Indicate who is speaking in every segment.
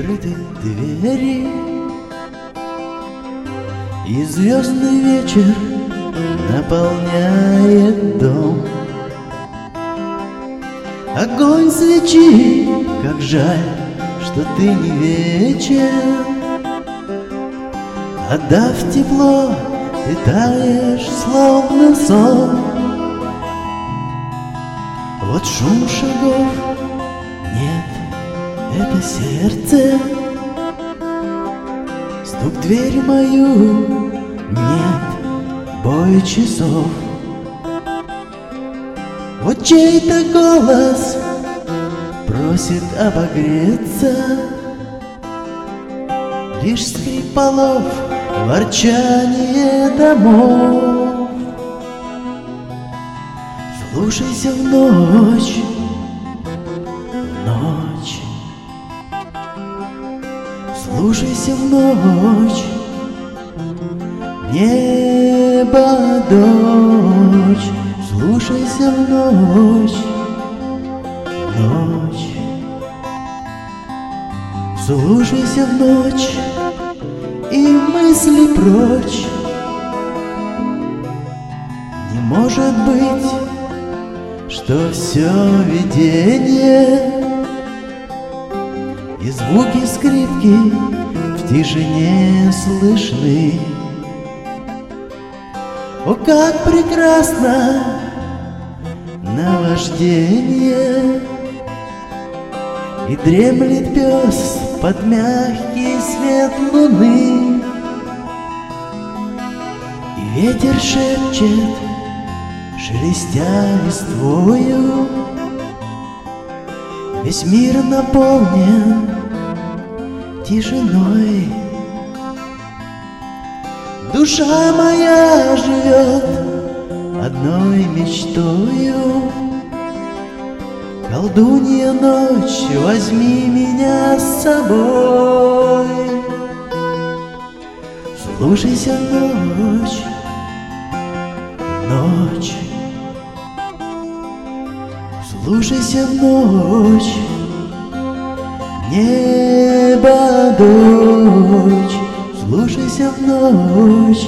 Speaker 1: закрыты двери, и звездный вечер наполняет дом. Огонь свечи, как жаль, что ты не вечер. Отдав тепло, ты таешь, словно сон. Вот шум шагов, нет, это сердце. Стук в дверь мою, нет, бой часов. Вот чей-то голос просит обогреться, лишь скрип полов, ворчание домов. Слушайся в ночь, ночь. Слушайся в ночь, небо, дождь. Слушайся в ночь, ночь. Слушайся в ночь, и мысли прочь. Не может быть, что все видение, и звуки скрипки в тишине слышны. О, как прекрасно наваждение, и дремлет пес под мягкий свет луны, и ветер шепчет, шелестя листвою. Весь мир наполнен тишиной. Душа моя живет одной мечтою. Колдунья ночь, возьми меня с собой. Слушайся в ночь, ночь. Слушайся в ночь, небо, дождь. Слушайся в ночь,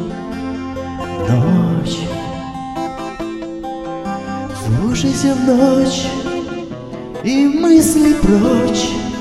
Speaker 1: ночь. Слушайся в ночь, и мысли прочь.